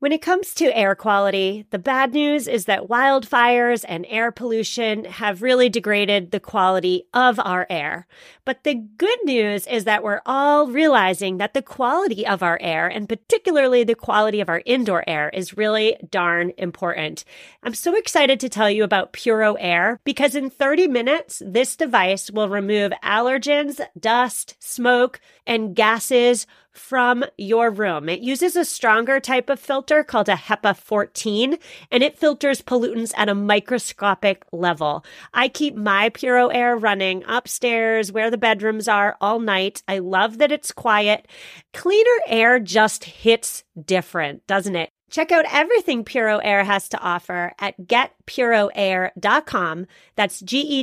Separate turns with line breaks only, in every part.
When it comes to air quality, the bad news is that wildfires and air pollution have really degraded the quality of our air. But the good news is that we're all realizing that the quality of our air, and particularly the quality of our indoor air, is really darn important. I'm so excited to tell you about Puro Air because in 30 minutes, this device will remove allergens, dust, smoke, and gases from your room. It uses a stronger type of filter called a HEPA 14, and it filters pollutants at a microscopic level. I keep my Puro Air running upstairs where the bedrooms are all night. I love that it's quiet. Cleaner air just hits different, doesn't it? Check out everything Puro Air has to offer at getpuroair.com. That's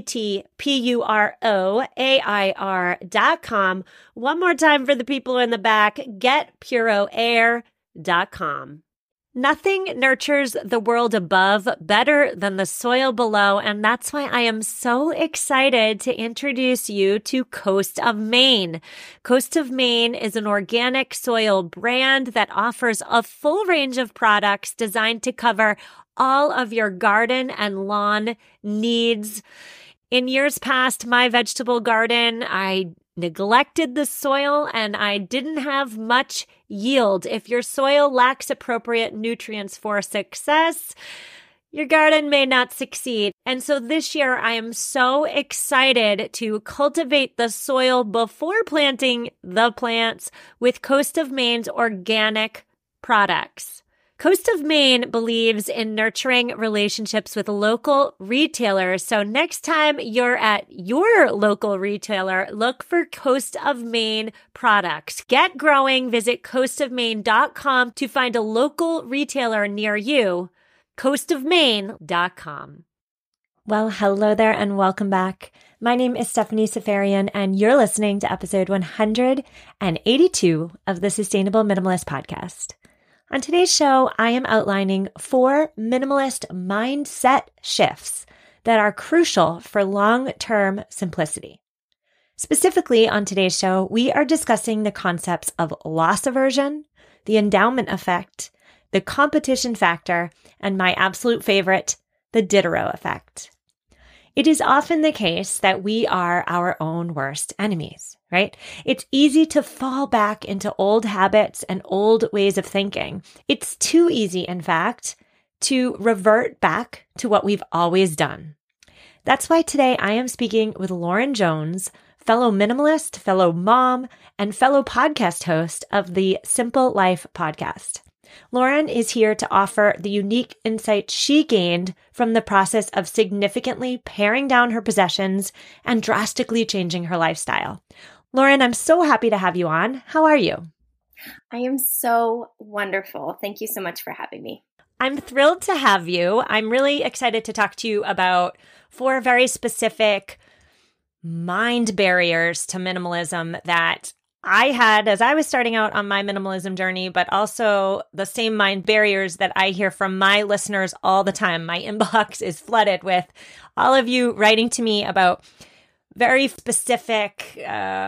GETPUROAIR.com. One more time for the people in the back, getpuroair.com. Nothing nurtures the world above better than the soil below, and that's why I am so excited to introduce you to Coast of Maine. Coast of Maine is an organic soil brand that offers a full range of products designed to cover all of your garden and lawn needs. In years past, my vegetable garden, I neglected the soil and I didn't have much yield. If your soil lacks appropriate nutrients for success, your garden may not succeed. And so this year, I am so excited to cultivate the soil before planting the plants with Coast of Maine's organic products. Coast of Maine believes in nurturing relationships with local retailers. So next time you're at your local retailer, look for Coast of Maine products. Get growing. Visit coastofmaine.com to find a local retailer near you. coastofmaine.com. Well, hello there and welcome back. My name is Stephanie Safarian and you're listening to episode 182 of the Sustainable Minimalist Podcast. On today's show, I am outlining 4 minimalist mindset shifts that are crucial for long-term simplicity. Specifically, on today's show, we are discussing the concepts of loss aversion, the endowment effect, the competition factor, and my absolute favorite, the Diderot effect. It is often the case that we are our own worst enemies, right? It's easy to fall back into old habits and old ways of thinking. It's too easy, in fact, to revert back to what we've always done. That's why today I am speaking with Lauren Jones, fellow minimalist, fellow mom, and fellow podcast host of the Simple Life podcast. Lauren is here to offer the unique insight she gained from the process of significantly paring down her possessions and drastically changing her lifestyle. Lauren, I'm so happy to have you on. How are you?
I am so wonderful. Thank you so much for having me.
I'm thrilled to have you. I'm really excited to talk to you about 4 very specific mind barriers to minimalism that I had as I was starting out on my minimalism journey, but also the same mind barriers that I hear from my listeners all the time. My inbox is flooded with all of you writing to me about very specific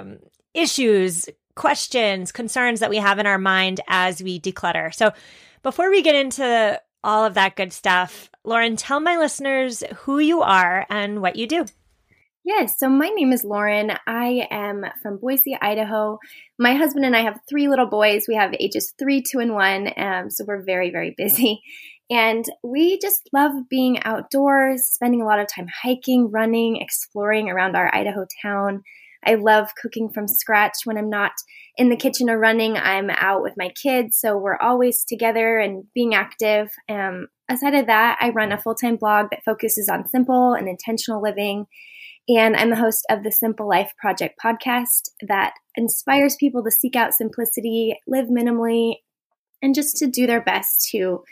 issues, questions, concerns that we have in our mind as we declutter. So before we get into all of that good stuff, Lauren, tell my listeners who you are and what you do.
Yes, so my name is Lauren. I am from Boise, Idaho. My husband and I have 3 little boys. We have ages 3, 2, and 1, so we're very, very busy. And we just love being outdoors, spending a lot of time hiking, running, exploring around our Idaho town. I love cooking from scratch. When I'm not in the kitchen or running, I'm out with my kids, so we're always together and being active. Aside of that, I run a full-time blog that focuses on simple and intentional living. And I'm the host of the Simple Life Project podcast that inspires people to seek out simplicity, live minimally, and just to do their best to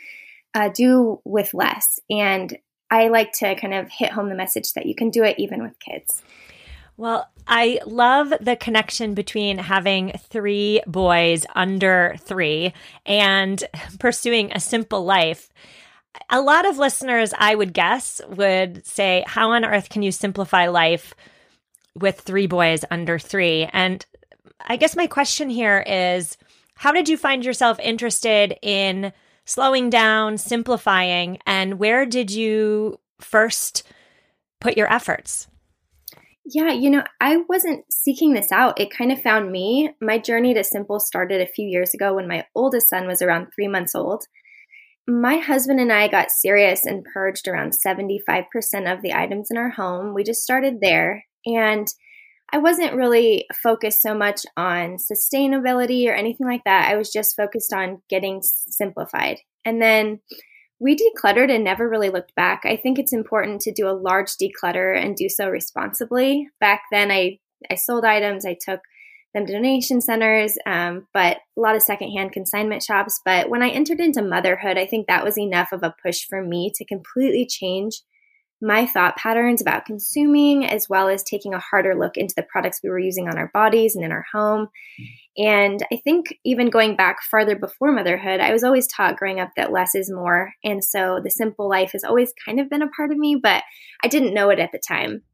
do with less. And I like to kind of hit home the message that you can do it even with kids.
Well, I love the connection between having 3 boys under 3 and pursuing a simple life. A lot of listeners, I would guess, would say, how on earth can you simplify life with 3 boys under 3? And I guess my question here is, how did you find yourself interested in slowing down, simplifying, and where did you first put your efforts?
Yeah, I wasn't seeking this out. It kind of found me. My journey to simple started a few years ago when my oldest son was around 3 months old. My husband and I got serious and purged around 75% of the items in our home. We just started there. And I wasn't really focused so much on sustainability or anything like that. I was just focused on getting simplified. And then we decluttered and never really looked back. I think it's important to do a large declutter and do so responsibly. Back then, I sold items. I took them to donation centers, but a lot of secondhand consignment shops. But when I entered into motherhood, I think that was enough of a push for me to completely change my thought patterns about consuming, as well as taking a harder look into the products we were using on our bodies and in our home. And I think even going back farther before motherhood, I was always taught growing up that less is more. And so the simple life has always kind of been a part of me, but I didn't know it at the time.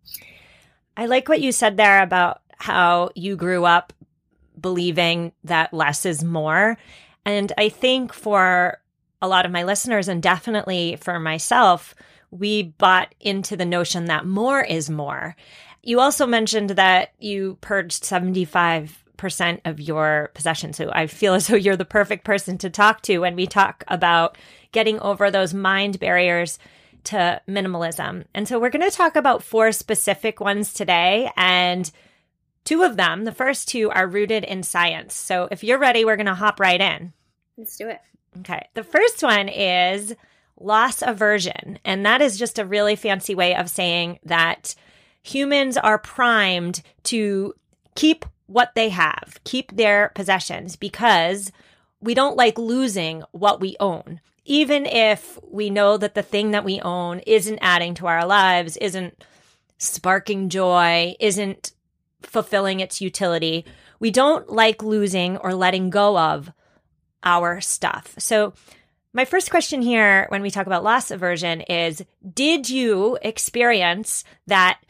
I like what you said there about how you grew up believing that less is more. And I think for a lot of my listeners, and definitely for myself, we bought into the notion that more is more. You also mentioned that you purged 75% of your possessions. So I feel as though you're the perfect person to talk to when we talk about getting over those mind barriers to minimalism. And so we're going to talk about 4 specific ones today. And 2 of them, the first 2, are rooted in science. So if you're ready, we're going to hop right in.
Let's do it.
Okay. The first one is loss aversion. And that is just a really fancy way of saying that humans are primed to keep what they have, keep their possessions, because we don't like losing what we own. Even if we know that the thing that we own isn't adding to our lives, isn't sparking joy, isn't fulfilling its utility, we don't like losing or letting go of our stuff. So my first question here when we talk about loss aversion is, did you experience that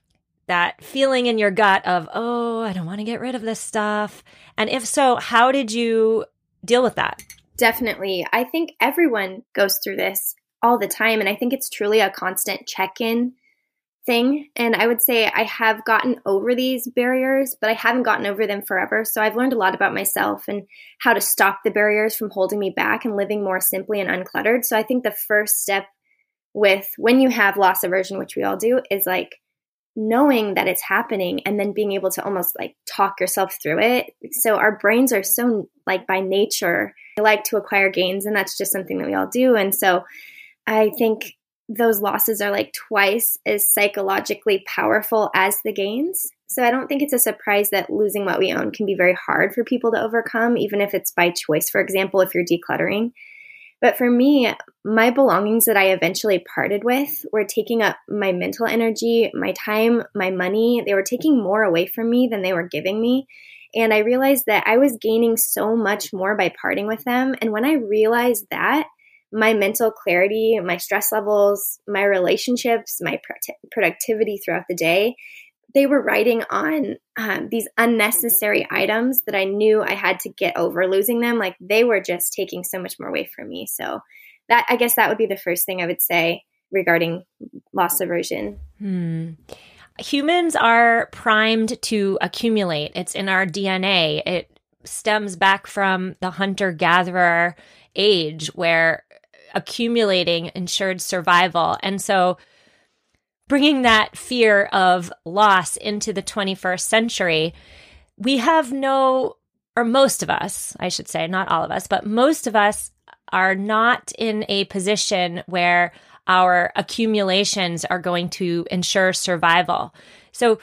feeling in your gut of, oh, I don't want to get rid of this stuff? And if so, how did you deal with that?
Definitely. I think everyone goes through this all the time. And I think it's truly a constant check-in thing. And I would say I have gotten over these barriers, but I haven't gotten over them forever. So I've learned a lot about myself and how to stop the barriers from holding me back and living more simply and uncluttered. So I think the first step with when you have loss aversion, which we all do, is like knowing that it's happening and then being able to almost like talk yourself through it. So our brains are so like by nature, they like to acquire gains, and that's just something that we all do. And so I think those losses are like twice as psychologically powerful as the gains. So I don't think it's a surprise that losing what we own can be very hard for people to overcome, even if it's by choice, for example, if you're decluttering. But for me, my belongings that I eventually parted with were taking up my mental energy, my time, my money. They were taking more away from me than they were giving me. And I realized that I was gaining so much more by parting with them. And when I realized that, my mental clarity, my stress levels, my relationships, my productivity throughout the day, they were riding on these unnecessary items that I knew I had to get over losing them. Like they were just taking so much more away from me. So that, I guess that would be the first thing I would say regarding loss aversion.
Humans are primed to accumulate. It's in our DNA. It stems back from the hunter-gatherer age where accumulating ensured survival. And so bringing that fear of loss into the 21st century, we have or most of us, I should say, not all of us, but most of us are not in a position where our accumulations are going to ensure survival. So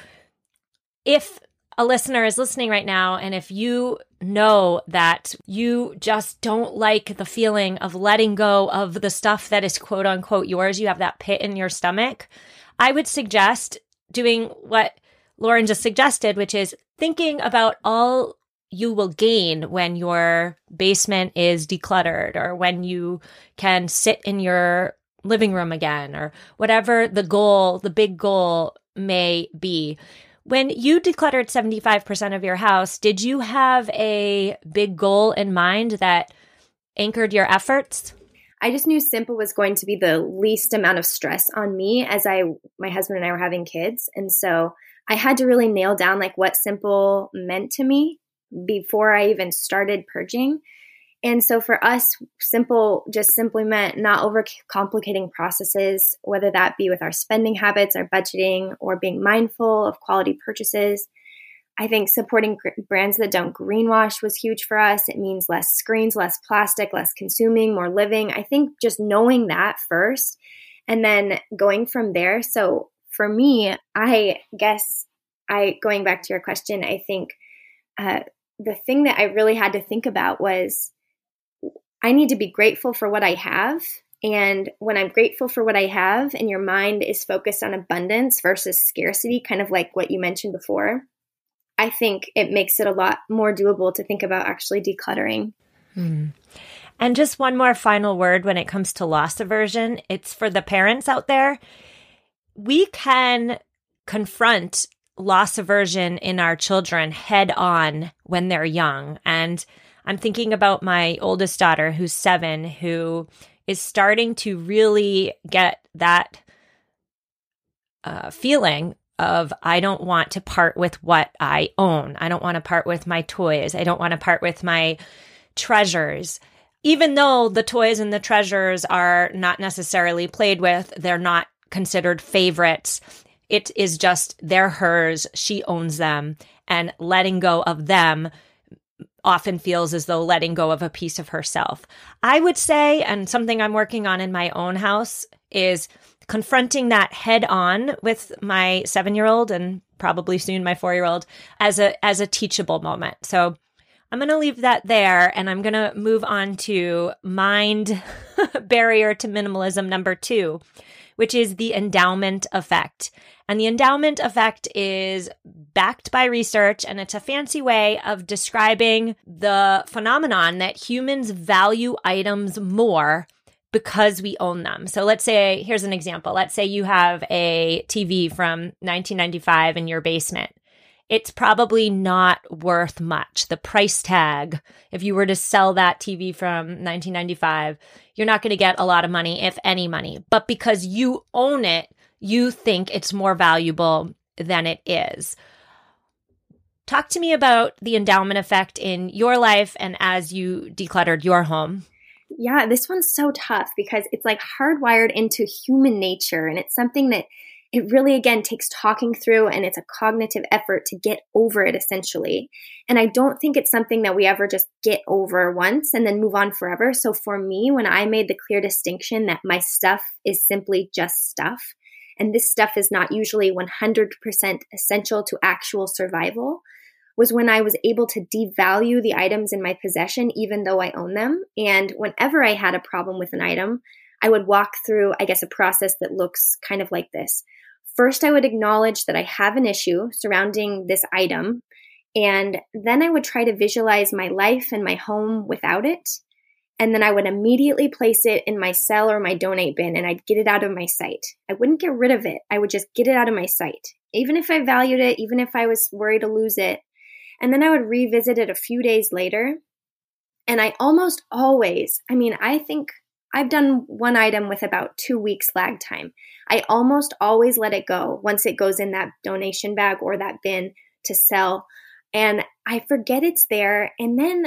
if a listener is listening right now, and if you know that you just don't like the feeling of letting go of the stuff that is quote unquote yours, you have that pit in your stomach, I would suggest doing what Lauren just suggested, which is thinking about all you will gain when your basement is decluttered, or when you can sit in your living room again, or whatever the big goal may be. When you decluttered 75% of your house, did you have a big goal in mind that anchored your efforts?
I just knew simple was going to be the least amount of stress on me as my husband and I were having kids. And so I had to really nail down like what simple meant to me before I even started purging. And so for us, simple just simply meant not overcomplicating processes, whether that be with our spending habits, our budgeting, or being mindful of quality purchases. I think supporting brands that don't greenwash was huge for us. It means less screens, less plastic, less consuming, more living. I think just knowing that first and then going from there. So for me, I guess going back to your question, I think the thing that I really had to think about was I need to be grateful for what I have. And when I'm grateful for what I have and your mind is focused on abundance versus scarcity, kind of like what you mentioned before, I think it makes it a lot more doable to think about actually decluttering.
And just one more final word when it comes to loss aversion. It's for the parents out there. We can confront loss aversion in our children head on when they're young. And I'm thinking about my oldest daughter, who's 7, who is starting to really get that feeling of, I don't want to part with what I own. I don't want to part with my toys. I don't want to part with my treasures. Even though the toys and the treasures are not necessarily played with, they're not considered favorites. It is just they're hers. She owns them. And letting go of them often feels as though letting go of a piece of herself. I would say, and something I'm working on in my own house, is confronting that head on with my 7-year-old and probably soon my 4-year-old as a teachable moment. So I'm going to leave that there, and I'm going to move on to mind barrier to minimalism number 2, which is the endowment effect. And the endowment effect is backed by research, and it's a fancy way of describing the phenomenon that humans value items more because we own them. So let's say, here's an example. Let's say you have a TV from 1995 in your basement. It's probably not worth much. The price tag, if you were to sell that TV from 1995, you're not going to get a lot of money, if any money. But because you own it, you think it's more valuable than it is. Talk to me about the endowment effect in your life and as you decluttered your home.
Yeah, this one's so tough because it's like hardwired into human nature. And it's something that it really, again, takes talking through, and it's a cognitive effort to get over it, essentially. And I don't think it's something that we ever just get over once and then move on forever. So for me, when I made the clear distinction that my stuff is simply just stuff, and this stuff is not usually 100% essential to actual survival, was when I was able to devalue the items in my possession, even though I own them. And whenever I had a problem with an item, I would walk through, I guess, a process that looks kind of like this. First, I would acknowledge that I have an issue surrounding this item, and then I would try to visualize my life and my home without it. And then I would immediately place it in my sell or my donate bin, and I'd get it out of my sight. I wouldn't get rid of it. I would just get it out of my sight. Even if I valued it, even if I was worried to lose it. And then I would revisit it a few days later. And I almost always, I think I've done one item with about 2 weeks lag time. I almost always let it go once it goes in that donation bag or that bin to sell. And I forget it's there. And then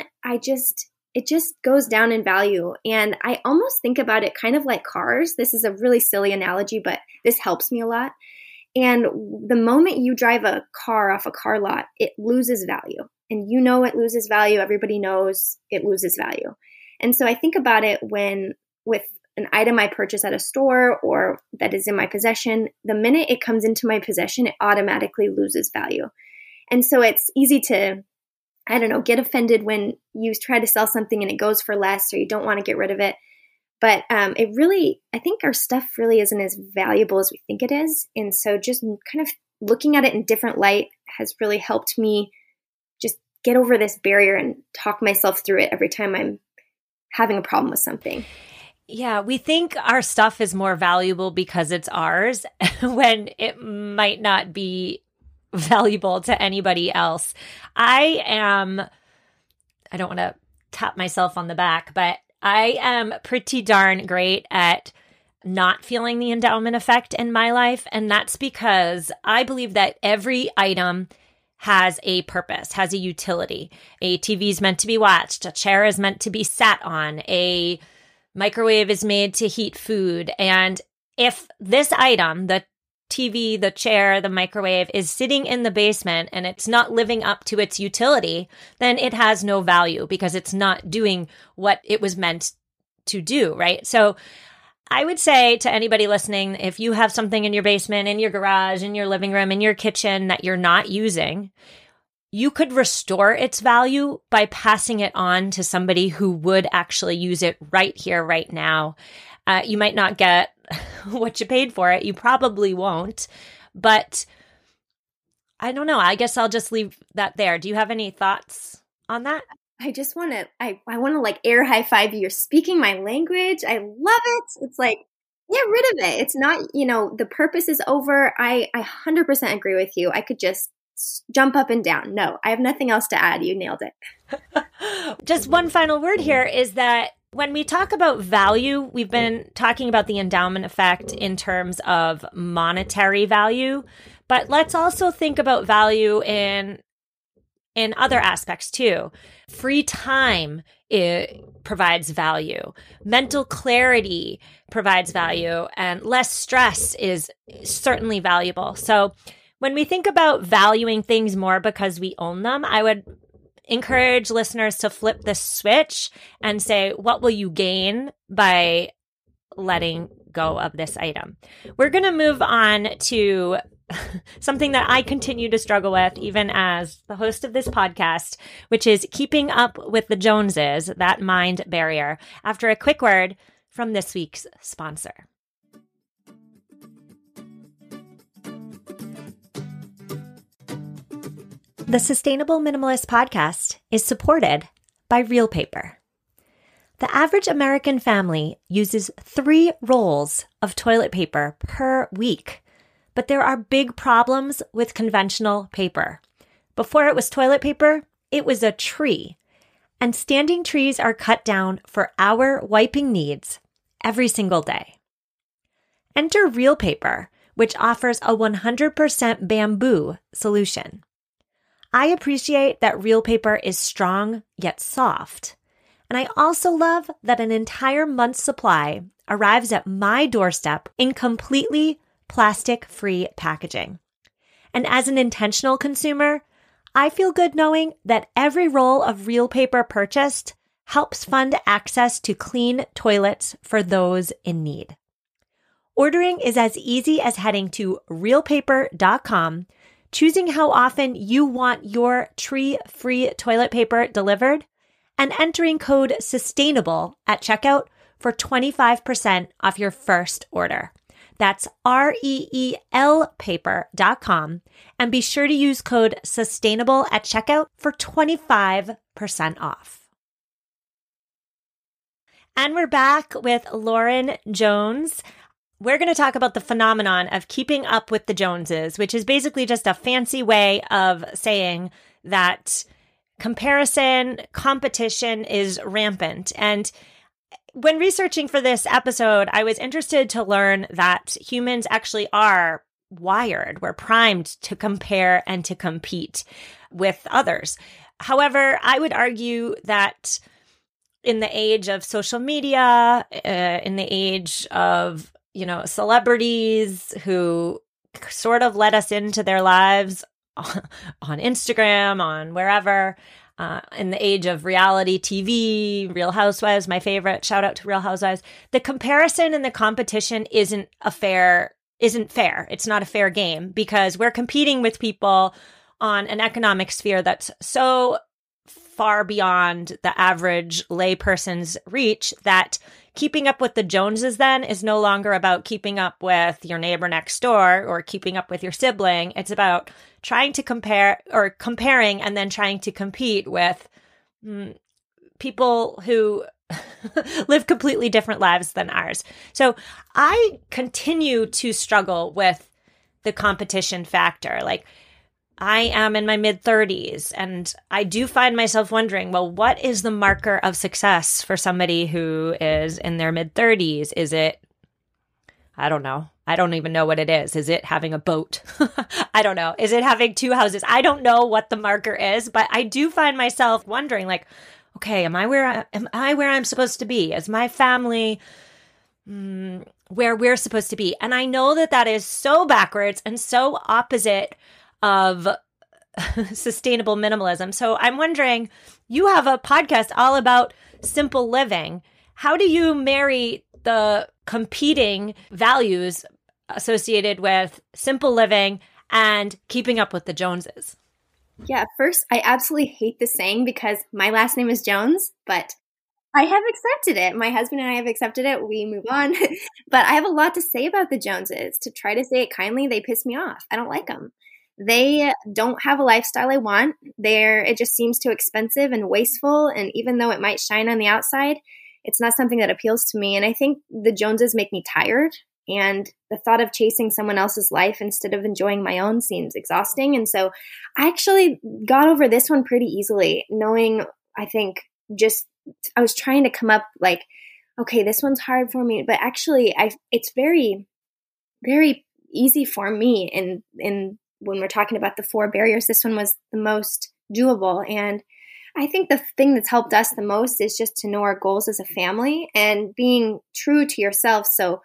it just goes down in value. And I almost think about it kind of like cars. This is a really silly analogy, but this helps me a lot. And the moment you drive a car off a car lot, it loses value. And it loses value. Everybody knows it loses value. And so I think about it with an item I purchase at a store or that is in my possession, the minute it comes into my possession, it automatically loses value. And so it's easy to, get offended when you try to sell something and it goes for less or you don't want to get rid of it. But I think our stuff really isn't as valuable as we think it is. And so just kind of looking at it in different light has really helped me just get over this barrier and talk myself through it every time I'm having a problem with something.
Yeah, we think our stuff is more valuable because it's ours when it might not be valuable to anybody else. I don't want to tap myself on the back, but I am pretty darn great at not feeling the endowment effect in my life. And that's because I believe that every item has a purpose, has a utility. A TV is meant to be watched. A chair is meant to be sat on. A microwave is made to heat food. And if this item, the TV, the chair, the microwave, is sitting in the basement and it's not living up to its utility, then it has no value because it's not doing what it was meant to do, right? So I would say to anybody listening, if you have something in your basement, in your garage, in your living room, in your kitchen that you're not using, you could restore its value by passing it on to somebody who would actually use it right here, right now. You might not get what you paid for it. You probably won't. But I don't know. I guess I'll just leave that there. Do you have any thoughts on that?
I just want to, I want to like air high five you. You're speaking my language. I love it. It's like, get rid of it. It's not, the purpose is over. I 100% agree with you. I could just jump up and down. No, I have nothing else to add. You nailed it.
Just one final word here is that when we talk about value, we've been talking about the endowment effect in terms of monetary value, but let's also think about value in other aspects too. Free time provides value. Mental clarity provides value, and less stress is certainly valuable. So when we think about valuing things more because we own them, I would encourage listeners to flip the switch and say, what will you gain by letting go of this item? We're going to move on to something that I continue to struggle with, even as the host of this podcast, which is keeping up with the Joneses, that mind barrier, after a quick word from this week's sponsor. The Sustainable Minimalist Podcast is supported by Real Paper. The average American family uses 3 rolls of toilet paper per week, but there are big problems with conventional paper. Before it was toilet paper, it was a tree, and standing trees are cut down for our wiping needs every single day. Enter Real Paper, which offers a 100% bamboo solution. I appreciate that Real Paper is strong yet soft. And I also love that an entire month's supply arrives at my doorstep in completely plastic-free packaging. And as an intentional consumer, I feel good knowing that every roll of Real Paper purchased helps fund access to clean toilets for those in need. Ordering is as easy as heading to realpaper.com, choosing how often you want your tree-free toilet paper delivered, and entering code SUSTAINABLE at checkout for 25% off your first order. That's REELpaper.com, and be sure to use code SUSTAINABLE at checkout for 25% off. And we're back with Lauren Jones. We're going to talk about the phenomenon of keeping up with the Joneses, which is basically just a fancy way of saying that competition is rampant. And when researching for this episode, I was interested to learn that humans actually are wired. We're primed to compare and to compete with others. However, I would argue that in the age of social media, in the age of celebrities who sort of let us into their lives on Instagram, on wherever, in the age of reality TV, Real Housewives, my favorite, shout out to Real Housewives, the comparison and the competition isn't fair. It's not a fair game because we're competing with people on an economic sphere that's so far beyond the average layperson's reach that keeping up with the Joneses then is no longer about keeping up with your neighbor next door or keeping up with your sibling. It's about trying to comparing and then trying to compete with people who live completely different lives than ours. So I continue to struggle with the competition factor. Like, I am in my mid 30s, and I do find myself wondering, well, what is the marker of success for somebody who is in their mid 30s? Is it, I don't know. I don't even know what it is. Is it having a boat? I don't know. Is it having 2 houses? I don't know what the marker is, but I do find myself wondering, like, okay, am I where I'm supposed to be? Is my family where we're supposed to be? And I know that that is so backwards and so opposite of sustainable minimalism. So I'm wondering, you have a podcast all about simple living. How do you marry the competing values associated with simple living and keeping up with the Joneses?
Yeah, first, I absolutely hate this saying because my last name is Jones, but I have accepted it. My husband and I have accepted it. We move on. But I have a lot to say about the Joneses. To try to say it kindly, they piss me off. I don't like them. They don't have a lifestyle I want. It just seems too expensive and wasteful. And even though it might shine on the outside, it's not something that appeals to me. And I think the Joneses make me tired. And the thought of chasing someone else's life instead of enjoying my own seems exhausting. And so I actually got over this one pretty easily, knowing, I think, I was trying to come up like, okay, this one's hard for me. But actually, it's very, very easy for me. And when we're talking about the 4 barriers, this one was the most doable. And I think the thing that's helped us the most is just to know our goals as a family and being true to yourself. So,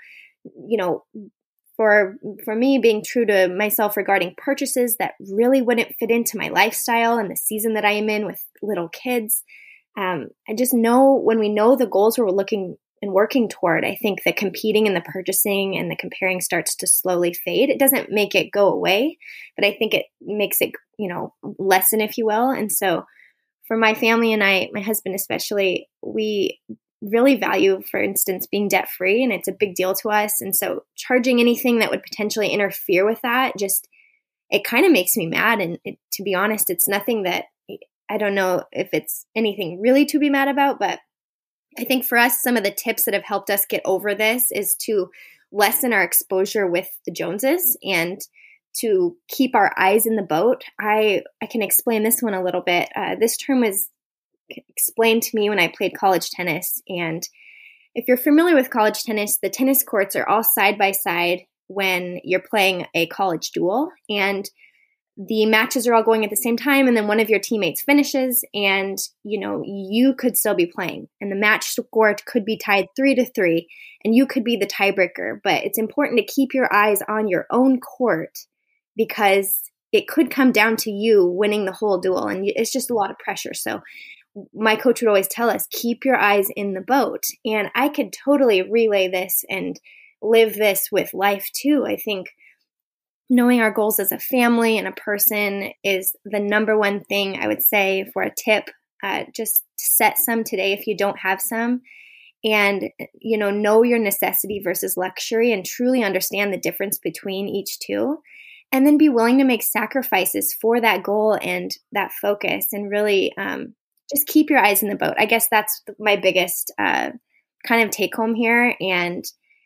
for me, being true to myself regarding purchases that really wouldn't fit into my lifestyle and the season that I am in with little kids. I just know when we know the goals we're looking and working toward, I think the competing and the purchasing and the comparing starts to slowly fade. It doesn't make it go away, but I think it makes it, lessen, if you will. And so for my family and I, my husband especially, we really value, for instance, being debt free, and it's a big deal to us. And so charging anything that would potentially interfere with that, it kind of makes me mad. And to be honest, it's nothing that I don't know if it's anything really to be mad about, but I think for us, some of the tips that have helped us get over this is to lessen our exposure with the Joneses and to keep our eyes in the boat. I can explain this one a little bit. This term was explained to me when I played college tennis. And if you're familiar with college tennis, the tennis courts are all side by side when you're playing a college duel. And the matches are all going at the same time, and then one of your teammates finishes, and you could still be playing, and the match score could be tied 3-3, and you could be the tiebreaker. But it's important to keep your eyes on your own court because it could come down to you winning the whole duel, and it's just a lot of pressure. So my coach would always tell us, keep your eyes in the boat, and I could totally relay this and live this with life too. I think knowing our goals as a family and a person is the number one thing I would say for a tip. Just set some today if you don't have some, and know your necessity versus luxury and truly understand the difference between each two, and then be willing to make sacrifices for that goal and that focus, and really just keep your eyes in the boat. I guess that's my biggest kind of take home here, and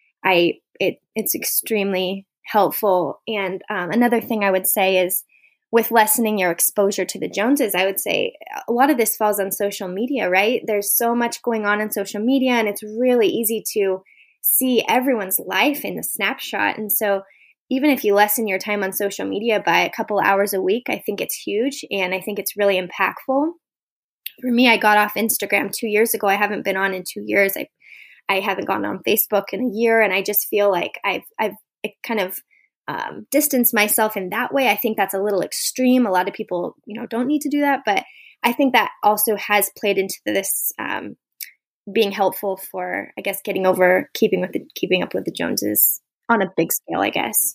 it's extremely helpful. And another thing I would say is with lessening your exposure to the Joneses, I would say a lot of this falls on social media, right? There's so much going on social media, and it's really easy to see everyone's life in a snapshot. And so even if you lessen your time on social media by a couple hours a week, I think it's huge, and I think it's really impactful. For me, I got off Instagram 2 years ago. I haven't been on in 2 years. I haven't gone on Facebook in a year, and I just feel like I've kind of distance myself in that way. I think that's a little extreme. A lot of people, don't need to do that, but I think that also has played into this being helpful for, I guess, getting over keeping up with the Joneses on a big scale, I guess.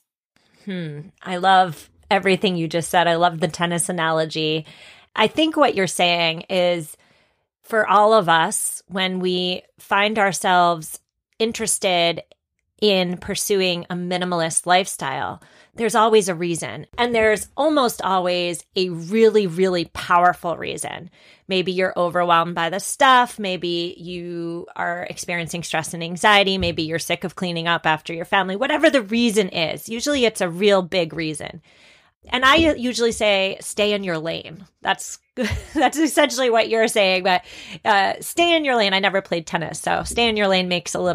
I love everything you just said. I love the tennis analogy. I think what you're saying is for all of us, when we find ourselves interested in pursuing a minimalist lifestyle, there's always a reason. And there's almost always a really, really powerful reason. Maybe you're overwhelmed by the stuff. Maybe you are experiencing stress and anxiety. Maybe you're sick of cleaning up after your family. Whatever the reason is, usually it's a real big reason. And I usually say, stay in your lane. That's essentially what you're saying, but stay in your lane. I never played tennis, so stay in your lane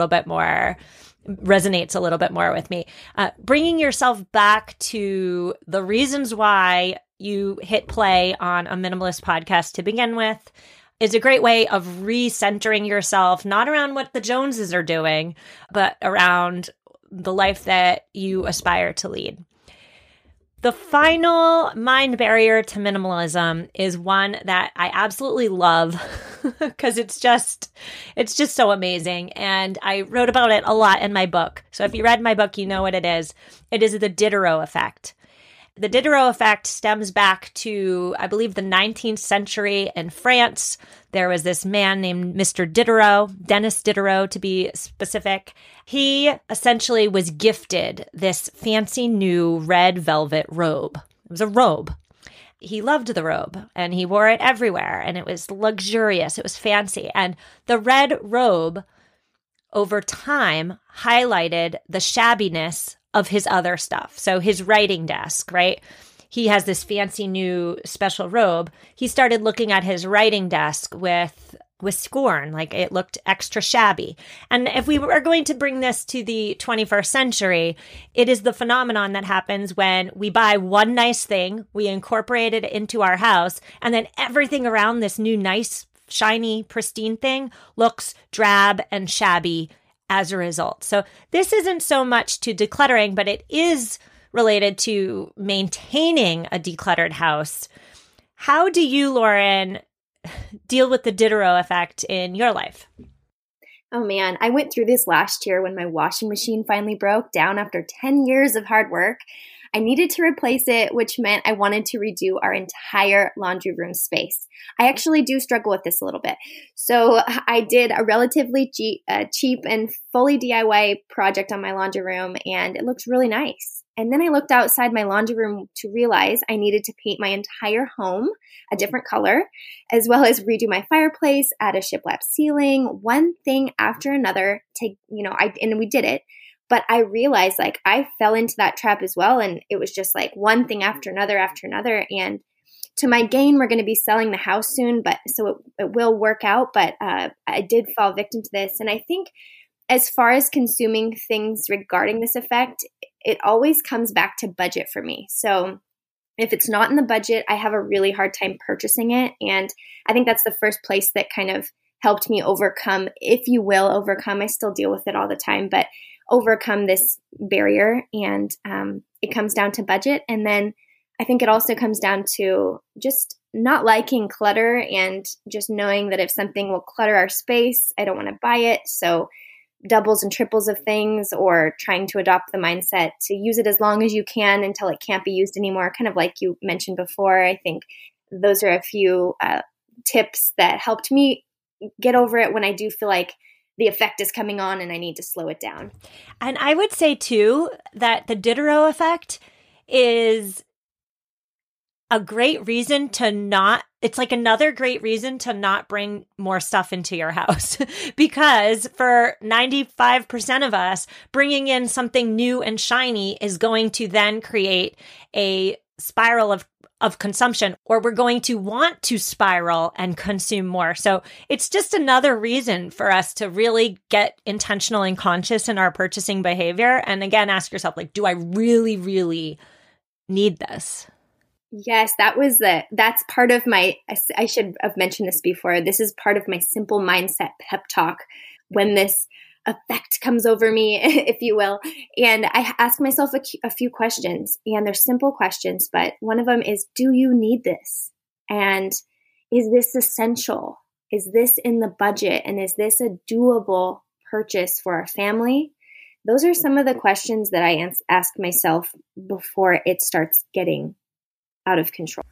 resonates a little bit more with me. Bringing yourself back to the reasons why you hit play on a minimalist podcast to begin with is a great way of recentering yourself, not around what the Joneses are doing, but around the life that you aspire to lead. The final mind barrier to minimalism is one that I absolutely love because it's just so amazing. And I wrote about it a lot in my book. So if you read my book, you know what it is. It is the Diderot effect. The Diderot effect stems back to, I believe, the 19th century in France. There was this man named Mr. Diderot, Denis Diderot to be specific. He essentially was gifted this fancy new red velvet robe. It was a robe. He loved the robe and he wore it everywhere, and it was luxurious. It was fancy. And the red robe over time highlighted the shabbiness of his other stuff. So his writing desk, right? He has this fancy new special robe. He started looking at his writing desk with scorn, like it looked extra shabby. And if we are going to bring this to the 21st century, it is the phenomenon that happens when we buy one nice thing, we incorporate it into our house, and then everything around this new nice, shiny, pristine thing looks drab and shabby as a result. So this isn't so much to decluttering, but it is related to maintaining a decluttered house. How do you, Lauren, deal with the Diderot effect in your life?
Oh man, I went through this last year when my washing machine finally broke down after 10 years of hard work. I needed to replace it, which meant I wanted to redo our entire laundry room space. I actually do struggle with this a little bit. So I did a relatively cheap and fully DIY project on my laundry room, and it looked really nice. And then I looked outside my laundry room to realize I needed to paint my entire home a different color, as well as redo my fireplace, add a shiplap ceiling, one thing after another. And we did it. But I realized I fell into that trap as well. And it was just one thing after another. And to my gain, we're going to be selling the house soon, so it will work out. But I did fall victim to this. And I think as far as consuming things regarding this effect, it always comes back to budget for me. So if it's not in the budget, I have a really hard time purchasing it. And I think that's the first place that kind of helped me overcome, if you will, I still deal with it all the time, but overcome this barrier. And it comes down to budget. And then I think it also comes down to just not liking clutter and just knowing that if something will clutter our space, I don't want to buy it. So doubles and triples of things, or trying to adopt the mindset to use it as long as you can until it can't be used anymore. Kind of like you mentioned before. I think those are a few tips that helped me get over it when I do feel like the effect is coming on and I need to slow it down.
And I would say too that the Diderot effect is a great reason to not, it's like another great reason to not bring more stuff into your house. Because for 95% of us, bringing in something new and shiny is going to then create a spiral of consumption, or we're going to want to spiral and consume more. So it's just another reason for us to really get intentional and conscious in our purchasing behavior. And again, ask yourself, do I really, really need this?
Yes, that's part of I should have mentioned this before. This is part of my simple mindset pep talk when this effect comes over me, if you will. And I ask myself a few questions, and they're simple questions, but one of them is, do you need this? And is this essential? Is this in the budget? And is this a doable purchase for our family? Those are some of the questions that I ask myself before it starts getting out of control.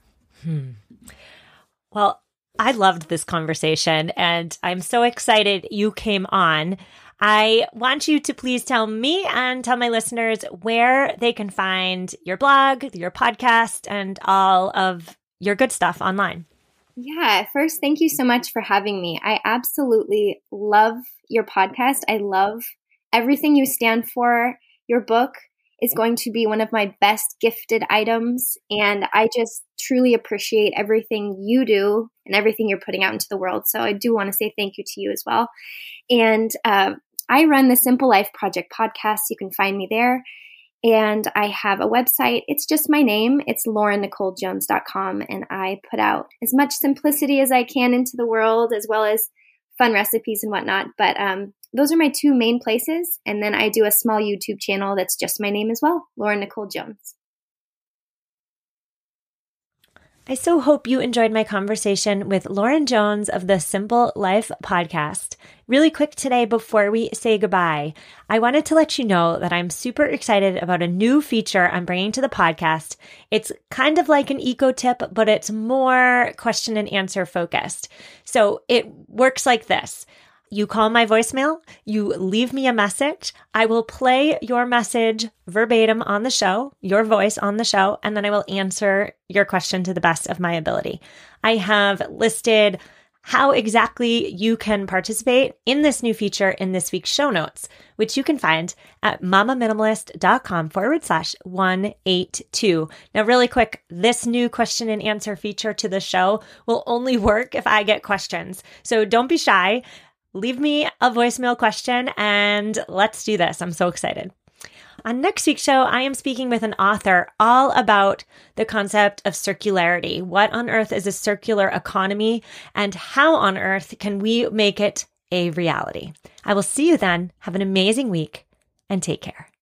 Well, I loved this conversation, and I'm so excited you came on. I want you to please tell me and tell my listeners where they can find your blog, your podcast, and all of your good stuff online.
Yeah, first, thank you so much for having me. I absolutely love your podcast. I love everything you stand for, your book, is going to be one of my best gifted items. And I just truly appreciate everything you do and everything you're putting out into the world. So I do want to say thank you to you as well. And I run the Simple Life Project podcast. You can find me there. And I have a website. It's just my name. It's laurennicolejones.com. And I put out as much simplicity as I can into the world, as well as fun recipes and whatnot. But those are my two main places. And then I do a small YouTube channel that's just my name as well, Lauren Nicole Jones.
I so hope you enjoyed my conversation with Lauren Jones of the Simple Life podcast. Really quick today before we say goodbye, I wanted to let you know that I'm super excited about a new feature I'm bringing to the podcast. It's kind of like an eco tip, but it's more question and answer focused. So it works like this. You call my voicemail, you leave me a message, I will play your message verbatim on the show, your voice on the show, and then I will answer your question to the best of my ability. I have listed how exactly you can participate in this new feature in this week's show notes, which you can find at mamaminimalist.com/182. Now, really quick, this new question and answer feature to the show will only work if I get questions. So don't be shy. Leave me a voicemail question and let's do this. I'm so excited. On next week's show, I am speaking with an author all about the concept of circularity. What on earth is a circular economy and how on earth can we make it a reality? I will see you then. Have an amazing week and take care.